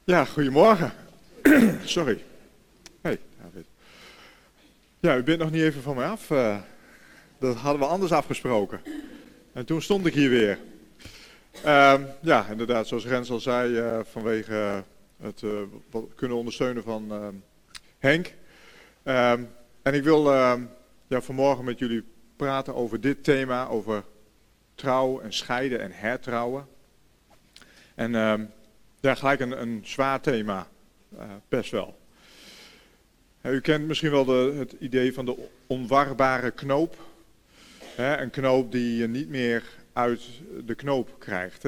Ja, goedemorgen. Sorry. Hey, David. Ja, u bent nog niet even van mij af. Dat hadden we anders afgesproken. En toen stond ik hier weer. Ja, inderdaad, zoals Rens al zei, vanwege het kunnen ondersteunen van Henk. En ik wil vanmorgen met jullie praten over dit thema, over trouw en scheiden en hertrouwen. En gelijk een zwaar thema, best wel. U kent misschien wel het idee van de onwarbare knoop. Een knoop die je niet meer uit de knoop krijgt.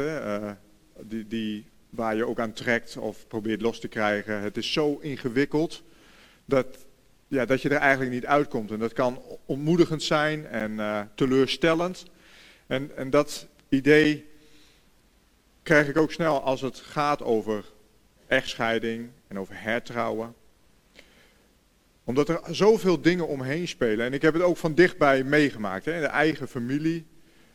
Waar je ook aan trekt of probeert los te krijgen. Het is zo ingewikkeld dat je er eigenlijk niet uitkomt. En dat kan ontmoedigend zijn en teleurstellend. En dat idee krijg ik ook snel als het gaat over echtscheiding en over hertrouwen. Omdat er zoveel dingen omheen spelen. En ik heb het ook van dichtbij meegemaakt. In de eigen familie.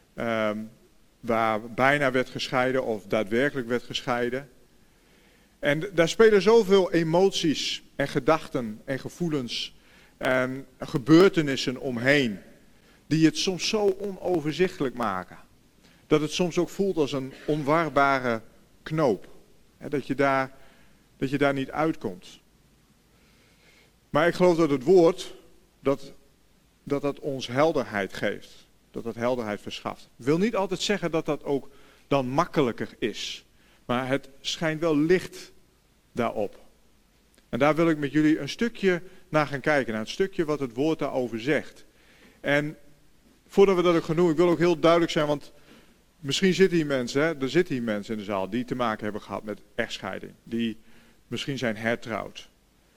Waar bijna werd gescheiden of daadwerkelijk werd gescheiden. En daar spelen zoveel emoties en gedachten en gevoelens en gebeurtenissen omheen. Die het soms zo onoverzichtelijk maken. Dat het soms ook voelt als een onwarbare knoop. Dat je daar niet uitkomt. Maar ik geloof dat het woord, dat ons helderheid geeft. Dat dat helderheid verschaft. Ik wil niet altijd zeggen dat dat ook dan makkelijker is. Maar het schijnt wel licht daarop. En daar wil ik met jullie een stukje naar gaan kijken. Naar het stukje wat het woord daarover zegt. En voordat we dat ook gaan doen, ik wil ook heel duidelijk zijn, want misschien zitten hier mensen, er zitten hier mensen in de zaal die te maken hebben gehad met echtscheiding. Die misschien zijn hertrouwd.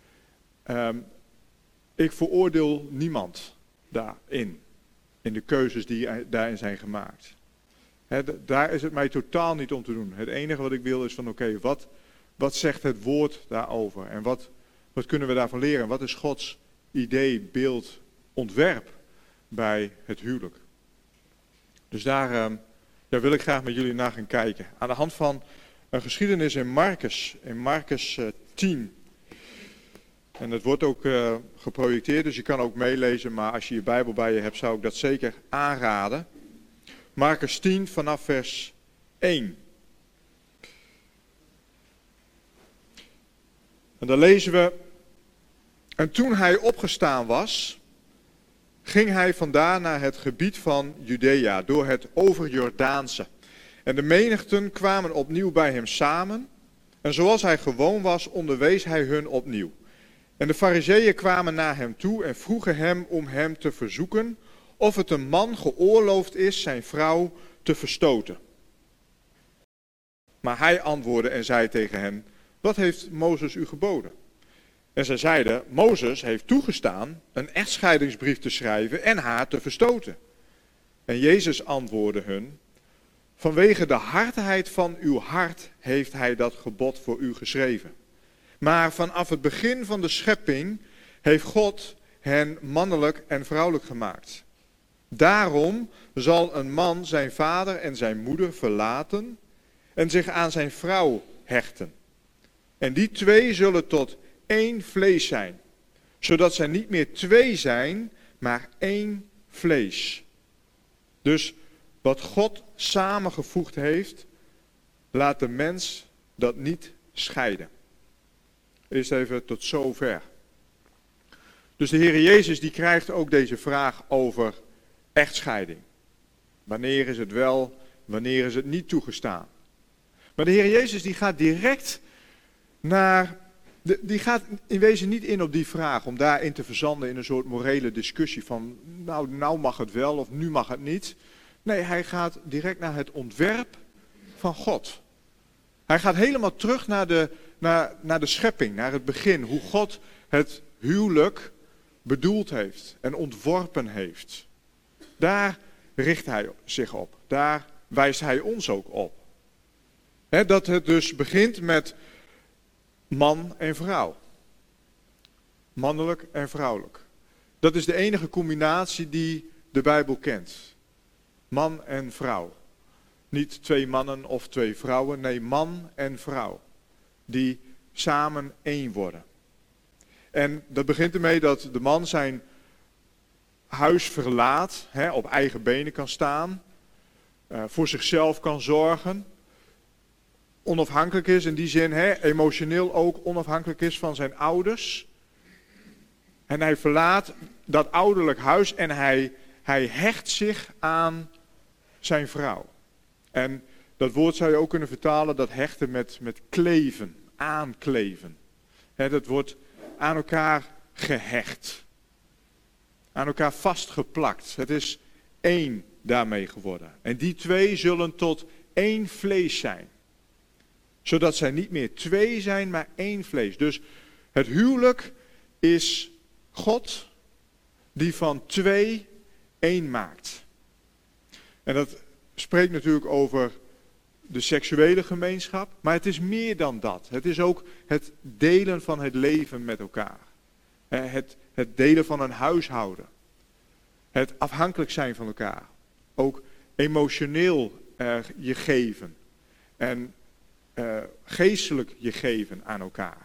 Ik veroordeel niemand daarin. In de keuzes die daarin zijn gemaakt. Daar is het mij totaal niet om te doen. Het enige wat ik wil is van oké, wat zegt het woord daarover? En wat kunnen we daarvan leren? Wat is Gods idee, beeld, ontwerp bij het huwelijk? Dus daar wil ik graag met jullie naar gaan kijken. Aan de hand van een geschiedenis in Marcus 10. En het wordt ook geprojecteerd, dus je kan ook meelezen. Maar als je je Bijbel bij je hebt, zou ik dat zeker aanraden. Marcus 10 vanaf vers 1. En dan lezen we. En toen hij opgestaan was, ging hij vandaar naar het gebied van Judea, door het overjordaanse. En de menigten kwamen opnieuw bij hem samen. En zoals hij gewoon was, onderwees hij hun opnieuw. En de Farizeeën kwamen naar hem toe en vroegen hem om hem te verzoeken of het een man geoorloofd is zijn vrouw te verstoten. Maar hij antwoordde en zei tegen hen, wat heeft Mozes u geboden? En zij zeiden, Mozes heeft toegestaan een echtscheidingsbrief te schrijven en haar te verstoten. En Jezus antwoordde hun, vanwege de hardheid van uw hart heeft hij dat gebod voor u geschreven. Maar vanaf het begin van de schepping heeft God hen mannelijk en vrouwelijk gemaakt. Daarom zal een man zijn vader en zijn moeder verlaten en zich aan zijn vrouw hechten. En die twee zullen tot één vlees zijn, zodat zij niet meer twee zijn, maar één vlees. Dus wat God samengevoegd heeft, laat de mens dat niet scheiden. Eerst even tot zover. Dus de Heer Jezus die krijgt ook deze vraag over echtscheiding. Wanneer is het wel, wanneer is het niet toegestaan? Maar de Heer Jezus die gaat direct die gaat in wezen niet in op die vraag om daarin te verzanden in een soort morele discussie van nou mag het wel of nu mag het niet. Nee, hij gaat direct naar het ontwerp van God. Hij gaat helemaal terug naar de schepping, naar het begin. Hoe God het huwelijk bedoeld heeft en ontworpen heeft. Daar richt hij zich op. Daar wijst hij ons ook op. Dat het dus begint met man en vrouw. Mannelijk en vrouwelijk. Dat is de enige combinatie die de Bijbel kent. Man en vrouw. Niet twee mannen of twee vrouwen, nee man en vrouw. Die samen één worden. En dat begint ermee dat de man zijn huis verlaat, op eigen benen kan staan, voor zichzelf kan zorgen, onafhankelijk is in die zin, emotioneel ook onafhankelijk is van zijn ouders. En hij verlaat dat ouderlijk huis en hij hecht zich aan zijn vrouw. En dat woord zou je ook kunnen vertalen, dat hechten met kleven, aankleven. Dat wordt aan elkaar gehecht. Aan elkaar vastgeplakt. Het is één daarmee geworden. En die twee zullen tot één vlees zijn. Zodat zij niet meer twee zijn, maar één vlees. Dus het huwelijk is God die van twee één maakt. En dat spreekt natuurlijk over de seksuele gemeenschap, maar het is meer dan dat. Het is ook het delen van het leven met elkaar. Het delen van een huishouden. Het afhankelijk zijn van elkaar. Ook emotioneel je geven. En geestelijk je geven aan elkaar.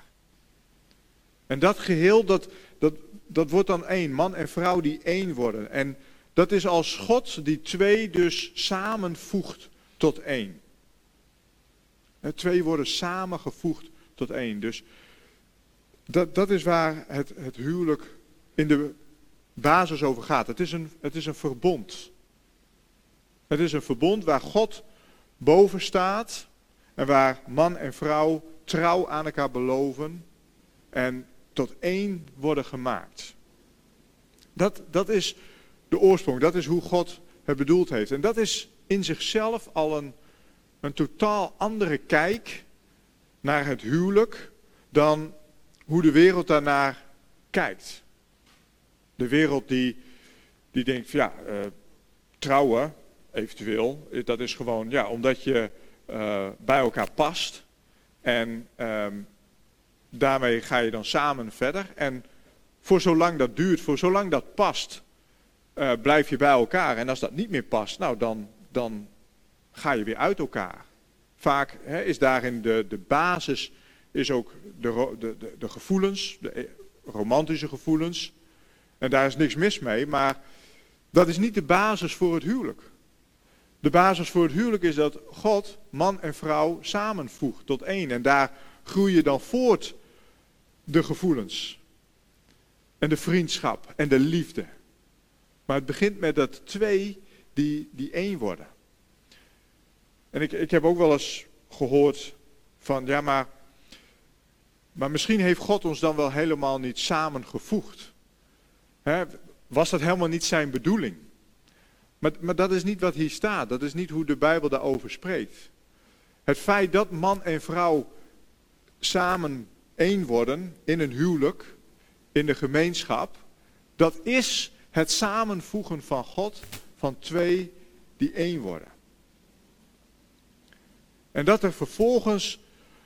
En dat geheel, dat wordt dan één. Man en vrouw die één worden. En dat is als God die twee dus samenvoegt tot één. Twee worden samengevoegd tot één. Dus dat is waar het huwelijk in de basis over gaat. Het is een verbond. Het is een verbond waar God boven staat en waar man en vrouw trouw aan elkaar beloven en tot één worden gemaakt. Dat is de oorsprong, dat is hoe God het bedoeld heeft. En dat is in zichzelf al een totaal andere kijk naar het huwelijk dan hoe de wereld daarnaar kijkt. De wereld die denkt, trouwen eventueel, dat is gewoon omdat je bij elkaar past. En daarmee ga je dan samen verder. En voor zolang dat duurt, voor zolang dat past, blijf je bij elkaar. En als dat niet meer past, dan ga je weer uit elkaar. Vaak is daarin de basis is ook de gevoelens, de romantische gevoelens. En daar is niks mis mee, maar dat is niet de basis voor het huwelijk. De basis voor het huwelijk is dat God man en vrouw samenvoegt tot één. En daar groeien dan voort de gevoelens. En de vriendschap en de liefde. Maar het begint met dat twee die één worden. En ik heb ook wel eens gehoord van, maar misschien heeft God ons dan wel helemaal niet samengevoegd. Was dat helemaal niet zijn bedoeling? Maar dat is niet wat hier staat. Dat is niet hoe de Bijbel daarover spreekt. Het feit dat man en vrouw samen één worden in een huwelijk, in de gemeenschap, dat is het samenvoegen van God van twee die één worden. En dat er vervolgens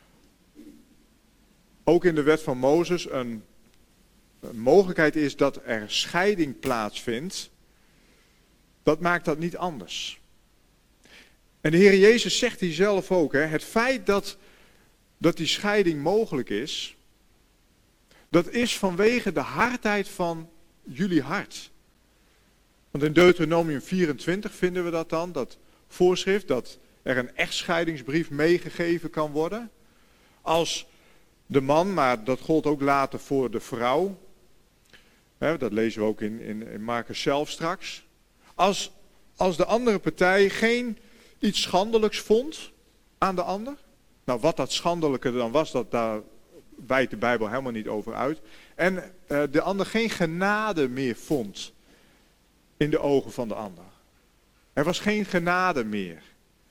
ook in de wet van Mozes een mogelijkheid is dat er scheiding plaatsvindt, dat maakt dat niet anders. En de Heer Jezus zegt hier zelf ook, het feit dat die scheiding mogelijk is, dat is vanwege de hardheid van jullie hart. Want in Deuteronomium 24 vinden we dat dan, dat voorschrift dat er een echtscheidingsbrief meegegeven kan worden. Als de man, maar dat gold ook later voor de vrouw. Dat lezen we ook in Marcus zelf straks. Als de andere partij geen iets schandelijks vond aan de ander. Nou, wat dat schandelijke dan was, daar wijdt de Bijbel helemaal niet over uit. En de ander geen genade meer vond in de ogen van de ander. Er was geen genade meer.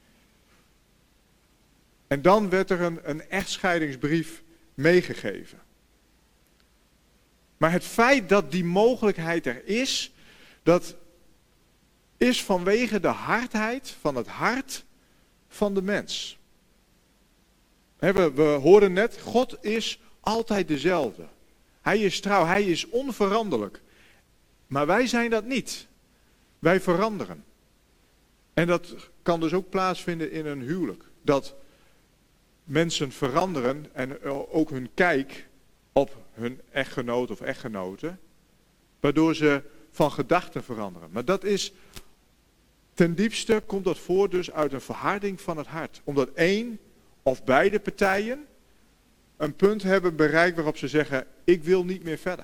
En dan werd er een echtscheidingsbrief meegegeven. Maar het feit dat die mogelijkheid er is, dat is vanwege de hardheid van het hart van de mens. We hoorden net, God is altijd dezelfde. Hij is trouw, hij is onveranderlijk. Maar wij zijn dat niet. Wij veranderen. En dat kan dus ook plaatsvinden in een huwelijk. Dat mensen veranderen en ook hun kijk op hun echtgenoot of echtgenote, waardoor ze van gedachten veranderen. Maar dat is, ten diepste komt dat voort dus uit een verharding van het hart. Omdat één of beide partijen een punt hebben bereikt waarop ze zeggen, ik wil niet meer verder.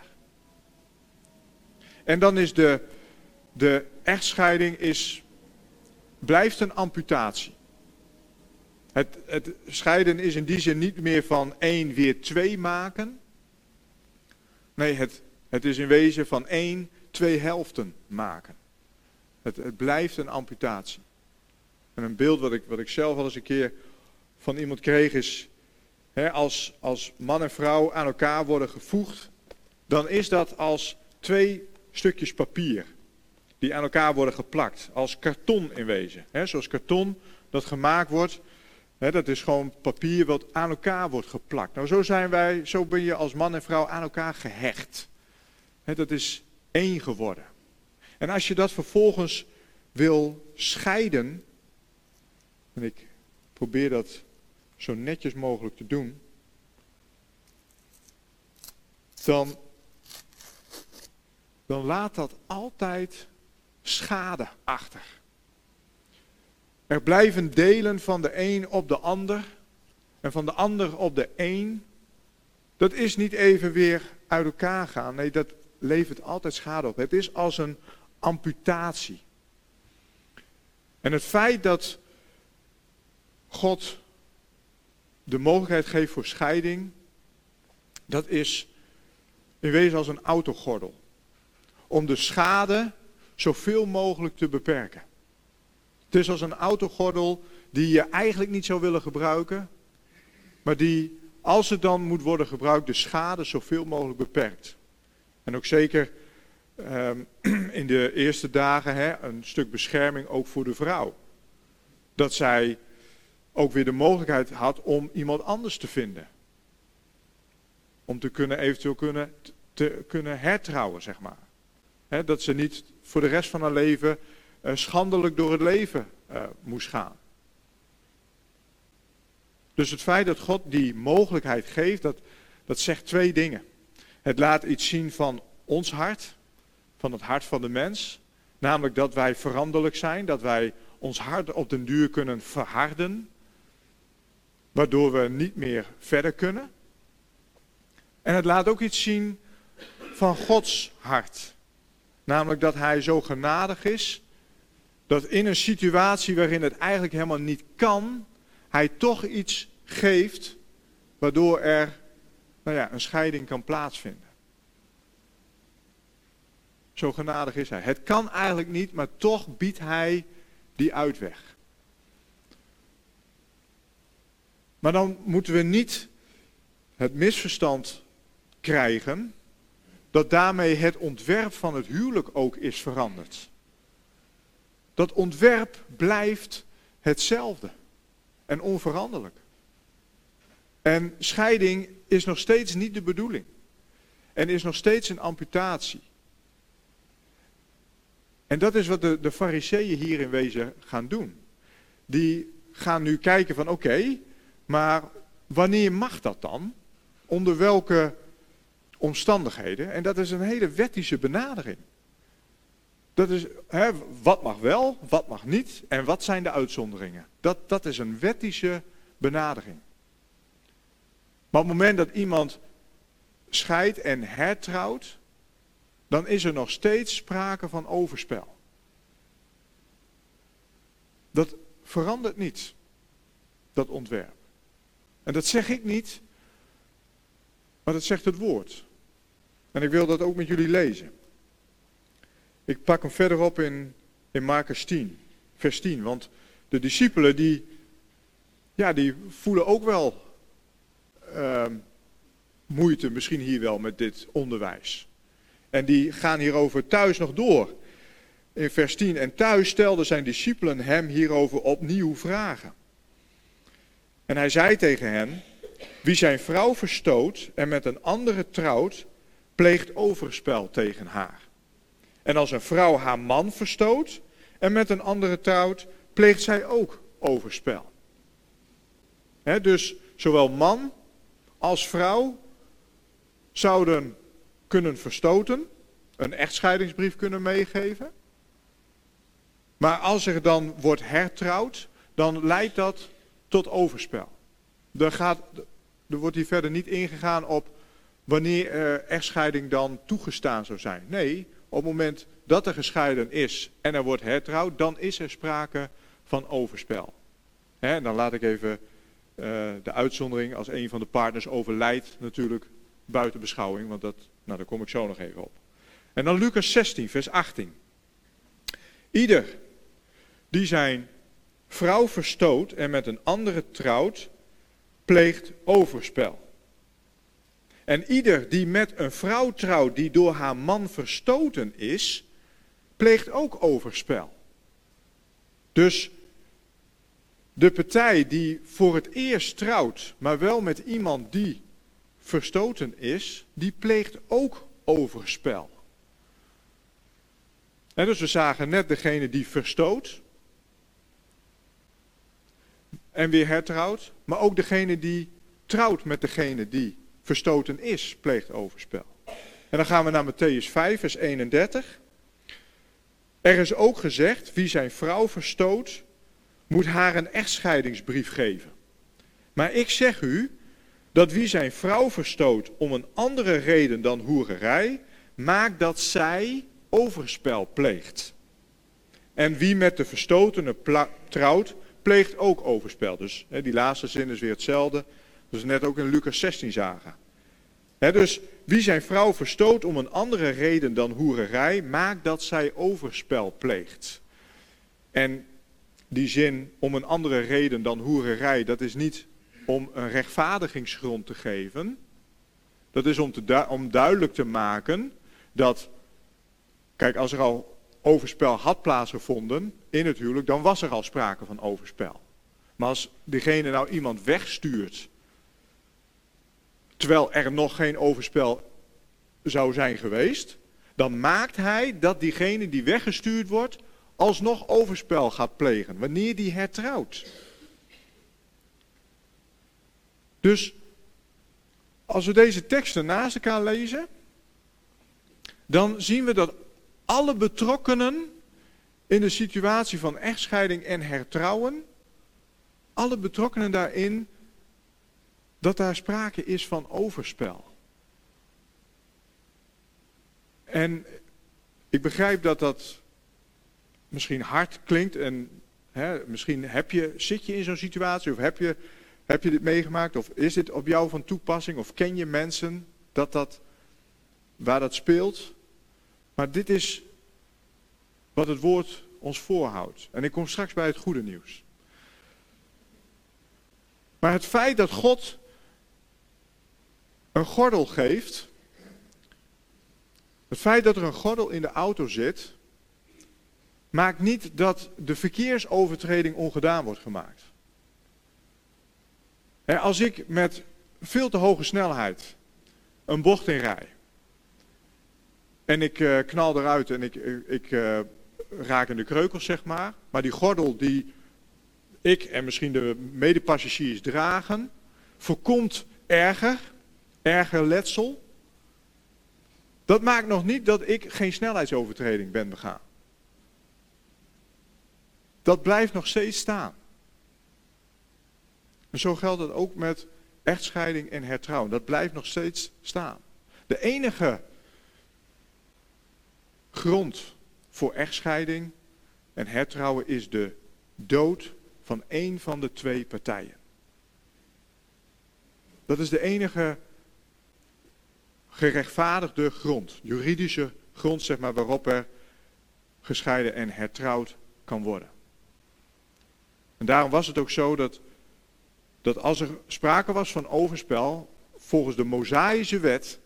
En dan is de echtscheiding blijft een amputatie. Het scheiden is in die zin niet meer van 1 weer 2 maken. Nee, het is in wezen van 1 2 helften maken. Het blijft een amputatie. En een beeld wat ik zelf al eens een keer van iemand kreeg is, als man en vrouw aan elkaar worden gevoegd, dan is dat als 2 stukjes papier die aan elkaar worden geplakt. Als karton in wezen. Zoals karton dat gemaakt wordt, dat is gewoon papier wat aan elkaar wordt geplakt. Nou, zo ben je als man en vrouw aan elkaar gehecht. Dat is één geworden. En als je dat vervolgens wil scheiden, en ik probeer dat zo netjes mogelijk te doen, dan laat dat altijd schade achter. Er blijven delen van de een op de ander en van de ander op de een. Dat is niet even weer uit elkaar gaan. Nee, dat levert altijd schade op. Het is als een amputatie. En het feit dat God de mogelijkheid geeft voor scheiding, dat is in wezen als een autogordel. Om de schade zoveel mogelijk te beperken. Het is als een autogordel die je eigenlijk niet zou willen gebruiken, maar die, als het dan moet worden gebruikt, de schade zoveel mogelijk beperkt. En ook zeker in de eerste dagen een stuk bescherming ook voor de vrouw. Dat zij ook weer de mogelijkheid had om iemand anders te vinden. Om eventueel te kunnen hertrouwen, zeg maar. Dat ze niet voor de rest van haar leven schandelijk door het leven moest gaan. Dus het feit dat God die mogelijkheid geeft, dat zegt 2 dingen. Het laat iets zien van ons hart, van het hart van de mens. Namelijk dat wij veranderlijk zijn, dat wij ons hart op den duur kunnen verharden. Waardoor we niet meer verder kunnen. En het laat ook iets zien van Gods hart. Namelijk dat hij zo genadig is, dat in een situatie waarin het eigenlijk helemaal niet kan, hij toch iets geeft, waardoor er een scheiding kan plaatsvinden. Zo genadig is hij. Het kan eigenlijk niet, maar toch biedt hij die uitweg. Maar dan moeten we niet het misverstand krijgen dat daarmee het ontwerp van het huwelijk ook is veranderd. Dat ontwerp blijft hetzelfde en onveranderlijk. En scheiding is nog steeds niet de bedoeling. En is nog steeds een amputatie. En dat is wat de Farizeeën hier in wezen gaan doen. Die gaan nu kijken van oké, maar wanneer mag dat dan? Onder welke omstandigheden? En dat is een hele wettische benadering. Dat is, wat mag wel, wat mag niet en wat zijn de uitzonderingen? Dat is een wettische benadering. Maar op het moment dat iemand scheidt en hertrouwt, dan is er nog steeds sprake van overspel. Dat verandert niet, dat ontwerp. En dat zeg ik niet, maar dat zegt het woord. En ik wil dat ook met jullie lezen. Ik pak hem verderop in Markus 10, vers 10. Want de discipelen die voelen ook wel moeite, misschien hier wel met dit onderwijs. En die gaan hierover thuis nog door. In vers 10. En thuis stelden zijn discipelen hem hierover opnieuw vragen. En hij zei tegen hen: wie zijn vrouw verstoot en met een andere trouwt, pleegt overspel tegen haar. En als een vrouw haar man verstoot en met een andere trouwt, pleegt zij ook overspel. Dus zowel man als vrouw zouden kunnen verstoten, een echtscheidingsbrief kunnen meegeven. Maar als er dan wordt hertrouwd, dan leidt dat tot overspel. Er wordt hier verder niet ingegaan op wanneer echtscheiding dan toegestaan zou zijn. Nee, op het moment dat er gescheiden is en er wordt hertrouwd, dan is er sprake van overspel. En dan laat ik even de uitzondering als een van de partners overlijdt natuurlijk buiten beschouwing, want daar kom ik zo nog even op. En dan Lucas 16, vers 18. Ieder die zijn vrouw verstoot en met een andere trouwt, pleegt overspel. En ieder die met een vrouw trouwt die door haar man verstoten is, pleegt ook overspel. Dus de partij die voor het eerst trouwt, maar wel met iemand die verstoten is, die pleegt ook overspel. En dus we zagen net degene die verstoot en weer hertrouwt, maar ook degene die trouwt met degene die verstoten is, pleegt overspel. En dan gaan we naar Mattheüs 5, vers 31. Er is ook gezegd, wie zijn vrouw verstoot, moet haar een echtscheidingsbrief geven. Maar ik zeg u, dat wie zijn vrouw verstoot om een andere reden dan hoererij, maakt dat zij overspel pleegt. En wie met de verstotene trouwt, pleegt ook overspel. Dus die laatste zin is weer hetzelfde. Dus net ook in Lucas 16 zagen. Dus wie zijn vrouw verstoot om een andere reden dan hoererij, maakt dat zij overspel pleegt. En die zin om een andere reden dan hoererij, dat is niet om een rechtvaardigingsgrond te geven. Dat is om duidelijk te maken dat, kijk, als er al overspel had plaatsgevonden in het huwelijk, dan was er al sprake van overspel. Maar als diegene nou iemand wegstuurt, terwijl er nog geen overspel zou zijn geweest, dan maakt hij dat diegene die weggestuurd wordt, alsnog overspel gaat plegen, wanneer die hertrouwt. Dus als we deze teksten naast elkaar lezen, dan zien we dat alle betrokkenen in de situatie van echtscheiding en hertrouwen, alle betrokkenen daarin, dat daar sprake is van overspel. En ik begrijp dat dat misschien hard klinkt en misschien zit je in zo'n situatie of heb je dit meegemaakt of is dit op jou van toepassing of ken je mensen waar dat speelt. Maar dit is wat het woord ons voorhoudt. En ik kom straks bij het goede nieuws. Maar het feit dat God een gordel geeft, het feit dat er een gordel in de auto zit, maakt niet dat de verkeersovertreding ongedaan wordt gemaakt. Als ik met veel te hoge snelheid een bocht in rij en ik knal eruit en ik raak in de kreukels, zeg maar die gordel die ik en misschien de medepassagiers dragen, voorkomt erger letsel. Dat maakt nog niet dat ik geen snelheidsovertreding ben begaan. Dat blijft nog steeds staan. En zo geldt het ook met echtscheiding en hertrouwen. Dat blijft nog steeds staan. De enige grond voor echtscheiding en hertrouwen is de dood van één van de twee partijen. Dat is de enige gerechtvaardigde grond, juridische grond, zeg maar, waarop er gescheiden en hertrouwd kan worden. En daarom was het ook zo dat als er sprake was van overspel, volgens de Mosaïsche wet,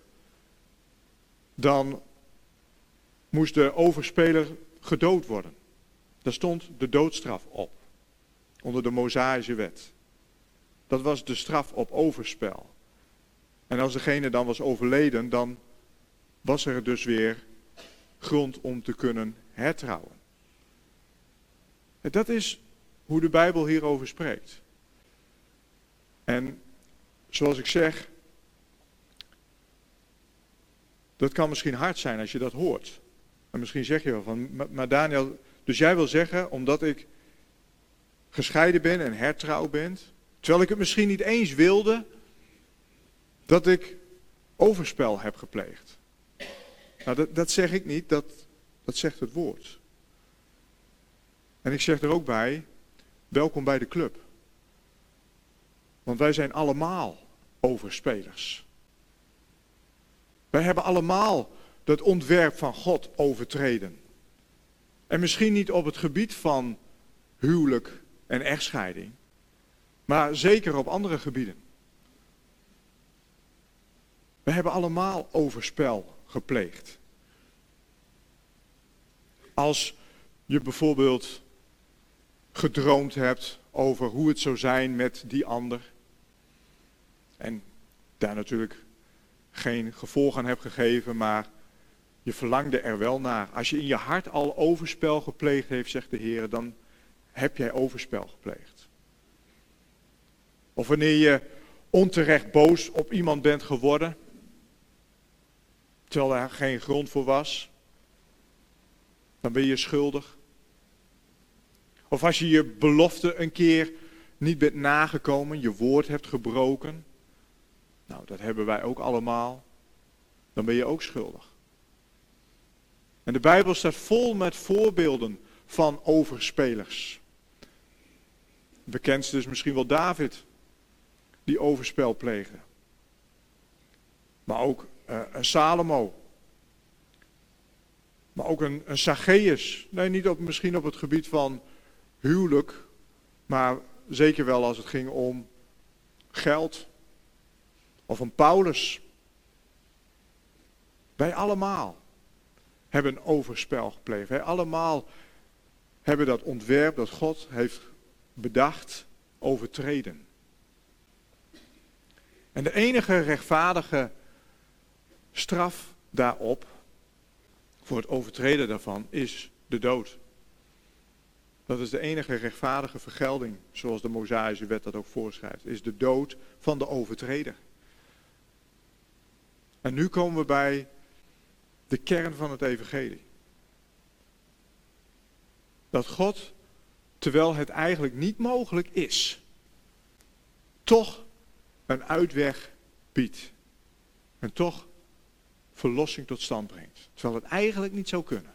dan moest de overspeler gedood worden. Daar stond de doodstraf op, onder de Mosaïsche wet. Dat was de straf op overspel. En als degene dan was overleden, dan was er dus weer grond om te kunnen hertrouwen. En dat is hoe de Bijbel hierover spreekt. En zoals ik zeg, dat kan misschien hard zijn als je dat hoort. En misschien zeg je wel van, maar Daniel, dus jij wil zeggen, omdat ik gescheiden ben en hertrouwd ben, terwijl ik het misschien niet eens wilde, dat ik overspel heb gepleegd. Nou, dat zeg ik niet, dat zegt het woord. En ik zeg er ook bij, welkom bij de club. Want wij zijn allemaal overspelers. Wij hebben allemaal dat ontwerp van God overtreden. En misschien niet op het gebied van huwelijk en echtscheiding, maar zeker op andere gebieden. We hebben allemaal overspel gepleegd. Als je bijvoorbeeld gedroomd hebt over hoe het zou zijn met die ander, en daar natuurlijk geen gevolg aan hebt gegeven, maar je verlangde er wel naar. Als je in je hart al overspel gepleegd heeft, zegt de Heer, dan heb jij overspel gepleegd. Of wanneer je onterecht boos op iemand bent geworden, terwijl er geen grond voor was, dan ben je schuldig. Of als je je belofte een keer niet bent nagekomen, je woord hebt gebroken, nou, dat hebben wij ook allemaal, dan ben je ook schuldig. En de Bijbel staat vol met voorbeelden van overspelers. Bekendste is misschien wel David, die overspel pleegde. Maar ook een Salomo. Maar ook een Zacchaeus. Nee, niet misschien op het gebied van huwelijk, maar zeker wel als het ging om geld. Of een Paulus. Wij allemaal hebben een overspel gepleegd. Wij allemaal hebben dat ontwerp dat God heeft bedacht overtreden. En de enige rechtvaardige straf daarop, voor het overtreden daarvan, is de dood. Dat is de enige rechtvaardige vergelding, zoals de Mosaïsche wet dat ook voorschrijft, is de dood van de overtreder. En nu komen we bij de kern van het evangelie. Dat God, terwijl het eigenlijk niet mogelijk is, toch een uitweg biedt. En toch verlossing tot stand brengt. Terwijl het eigenlijk niet zou kunnen.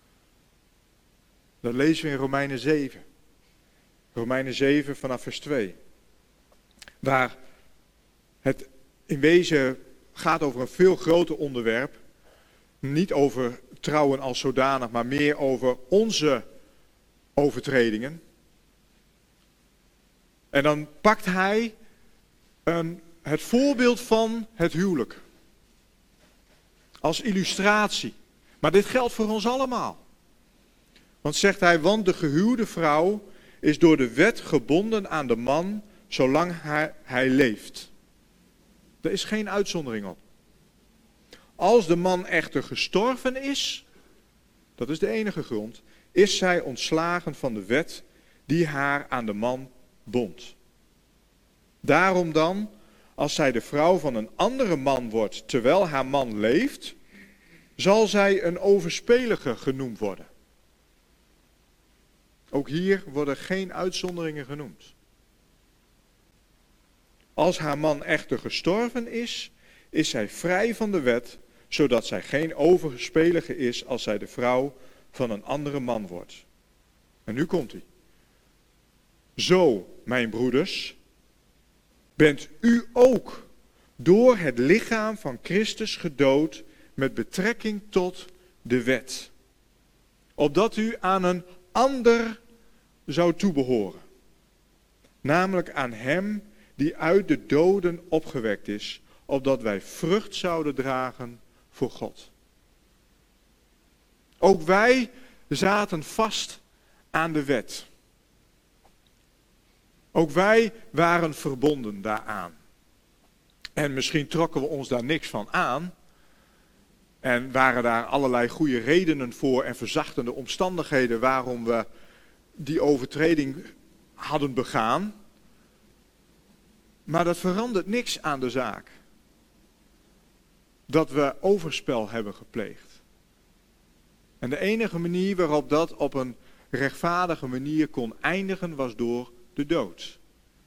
Dat lezen we in Romeinen 7. Romeinen 7 vanaf vers 2. Waar het in wezen gaat over een veel groter onderwerp. Niet over trouwen als zodanig, maar meer over onze overtredingen. En dan pakt hij het voorbeeld van het huwelijk. Als illustratie. Maar dit geldt voor ons allemaal. Want zegt hij, want de gehuwde vrouw is door de wet gebonden aan de man zolang hij leeft. Er is geen uitzondering op. Als de man echter gestorven is, dat is de enige grond, is zij ontslagen van de wet die haar aan de man bond. Daarom dan, als zij de vrouw van een andere man wordt terwijl haar man leeft, zal zij een overspelige genoemd worden. Ook hier worden geen uitzonderingen genoemd. Als haar man echter gestorven is, is zij vrij van de wet, zodat zij geen overspelige is als zij de vrouw van een andere man wordt. En nu komt hij. Zo, mijn broeders, bent u ook door het lichaam van Christus gedood met betrekking tot de wet. Opdat u aan een ander zou toebehoren. Namelijk aan hem die uit de doden opgewekt is, opdat wij vrucht zouden dragen voor God. Ook wij zaten vast aan de wet. Ook wij waren verbonden daaraan. En misschien trokken we ons daar niks van aan. En waren daar allerlei goede redenen voor en verzachtende omstandigheden waarom we die overtreding hadden begaan. Maar dat verandert niks aan de zaak. Dat we overspel hebben gepleegd. En de enige manier waarop dat op een rechtvaardige manier kon eindigen was door de dood.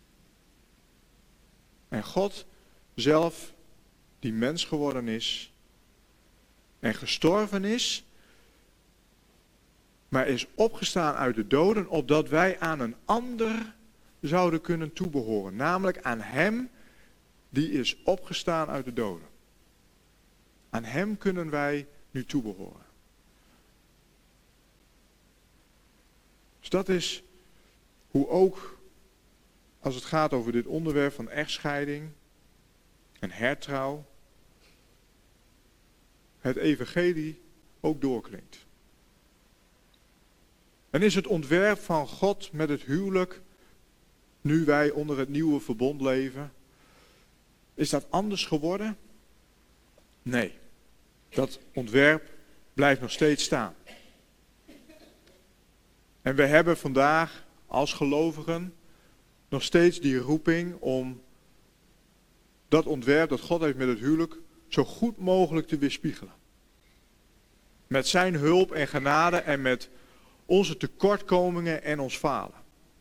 En God zelf, die mens geworden is en gestorven is, maar is opgestaan uit de doden, opdat wij aan een ander zouden kunnen toebehoren. Namelijk aan hem die is opgestaan uit de doden. Aan hem kunnen wij nu toebehoren. Dus dat is hoe ook, als het gaat over dit onderwerp van echtscheiding en hertrouw, het evangelie ook doorklinkt. En is het ontwerp van God met het huwelijk, nu wij onder het nieuwe verbond leven, is dat anders geworden? Nee, dat ontwerp blijft nog steeds staan. En we hebben vandaag als gelovigen nog steeds die roeping om dat ontwerp dat God heeft met het huwelijk zo goed mogelijk te weerspiegelen. Met zijn hulp en genade en met onze tekortkomingen en ons falen.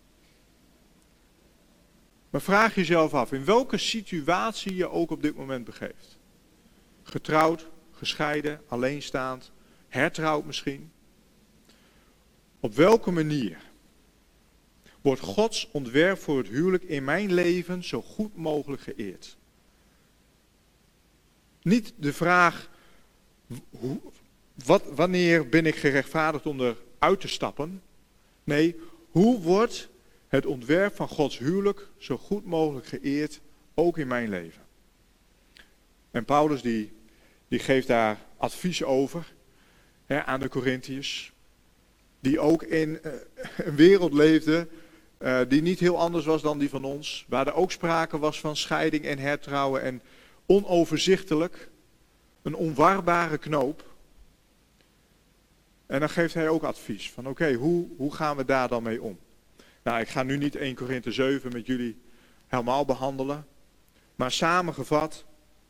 Maar vraag jezelf af, in welke situatie je ook op dit moment begeeft. Getrouwd, gescheiden, alleenstaand, hertrouwd misschien. Op welke manier wordt Gods ontwerp voor het huwelijk in mijn leven zo goed mogelijk geëerd? Niet de vraag, wanneer ben ik gerechtvaardigd om eruit te stappen? Nee, hoe wordt het ontwerp van Gods huwelijk zo goed mogelijk geëerd, ook in mijn leven? En Paulus die geeft daar advies over aan de Korintiërs. Die ook in een wereld leefde die niet heel anders was dan die van ons. Waar er ook sprake was van scheiding en hertrouwen en onoverzichtelijk. Een onwarbare knoop. En dan geeft hij ook advies van oké, hoe gaan we daar dan mee om? Nou, ik ga nu niet 1 Korinthe 7 met jullie helemaal behandelen. Maar samengevat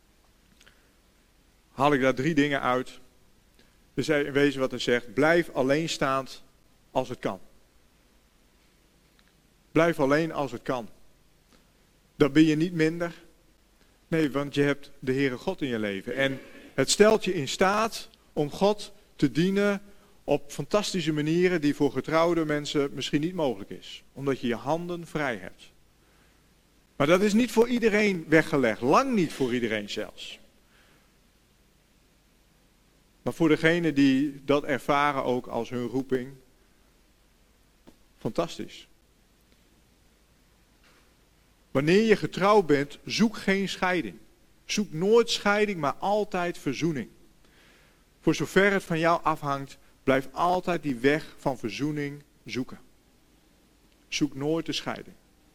haal ik daar 3 dingen uit. Dus in wezen wat hij zegt, blijf alleenstaand als het kan. Blijf alleen als het kan. Dan ben je niet minder. Nee, want je hebt de Heere God in je leven. En het stelt je in staat om God te dienen op fantastische manieren die voor getrouwde mensen misschien niet mogelijk is. Omdat je je handen vrij hebt. Maar dat is niet voor iedereen weggelegd. Lang niet voor iedereen zelfs. Maar voor degenen die dat ervaren ook als hun roeping, fantastisch. Wanneer je getrouwd bent, zoek geen scheiding. Zoek nooit scheiding, maar altijd verzoening. Voor zover het van jou afhangt, blijf altijd die weg van verzoening zoeken. Zoek nooit de scheiding.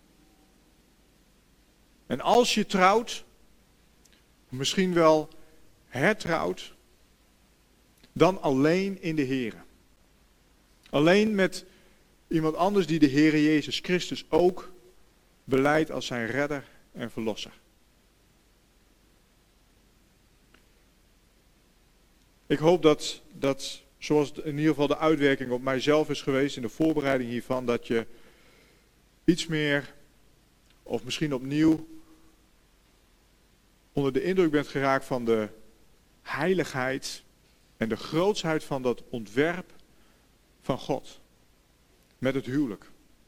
En als je trouwt, misschien wel hertrouwt, dan alleen in de Here. Alleen met iemand anders die de Heere Jezus Christus ook belijdt als zijn redder en verlosser. Ik hoop dat zoals in ieder geval de uitwerking op mijzelf is geweest in de voorbereiding hiervan, dat je iets meer, of misschien opnieuw, onder de indruk bent geraakt van de heiligheid en de grootsheid van dat ontwerp van God. Met het huwelijk.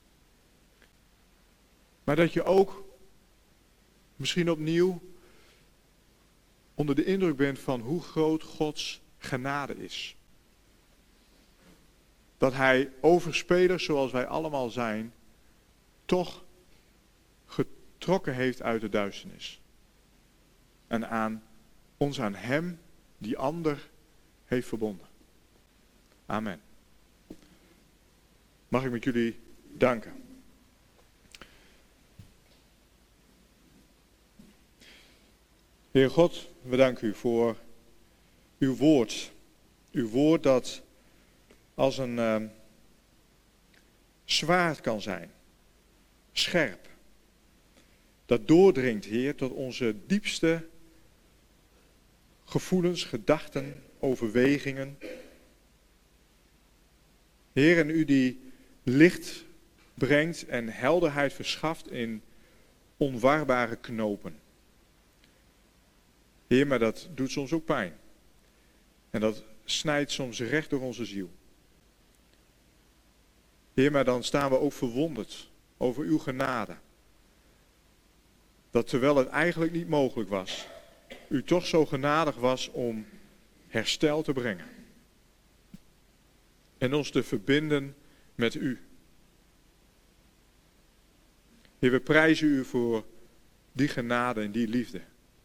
Maar dat je ook misschien opnieuw onder de indruk bent van hoe groot Gods genade is. Dat hij overspelers zoals wij allemaal zijn, toch getrokken heeft uit de duisternis. En ons aan hem, die ander, heeft verbonden. Amen. Mag ik met jullie danken. Heer God, we danken u voor uw woord. Uw woord dat als een zwaard kan zijn. Scherp. dat doordringt, Heer, tot onze diepste gevoelens, gedachten, overwegingen. Heer, en u die licht brengt en helderheid verschaft in onwarbare knopen. Heer, maar dat doet soms ook pijn. En dat snijdt soms recht door onze ziel. Heer, maar dan staan we ook verwonderd over uw genade. Dat terwijl het eigenlijk niet mogelijk was, u toch zo genadig was om herstel te brengen. En ons te verbinden met u. Heer, we prijzen u voor die genade en die liefde.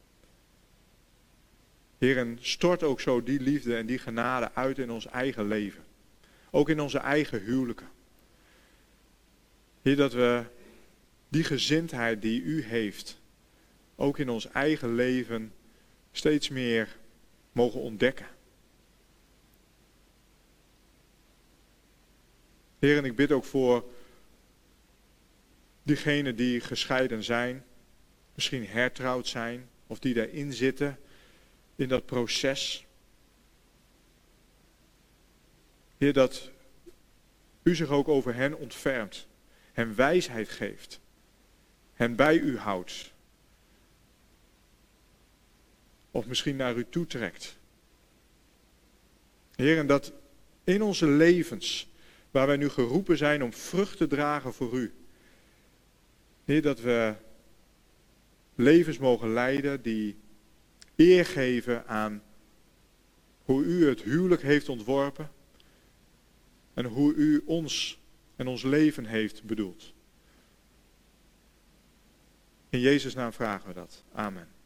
Heer, en stort ook zo die liefde en die genade uit in ons eigen leven. Ook in onze eigen huwelijken. Heer, dat we die gezindheid die u heeft, ook in ons eigen leven steeds meer mogen ontdekken. Heer, en ik bid ook voor diegenen die gescheiden zijn, misschien hertrouwd zijn, of die daarin zitten, in dat proces. Heer, dat u zich ook over hen ontfermt, hen wijsheid geeft, hen bij u houdt. Of misschien naar u toetrekt. Heer, en dat in onze levens, waar wij nu geroepen zijn om vrucht te dragen voor u. Heer, dat we levens mogen leiden die eer geven aan hoe u het huwelijk heeft ontworpen. En hoe u ons en ons leven heeft bedoeld. In Jezus' naam vragen we dat. Amen.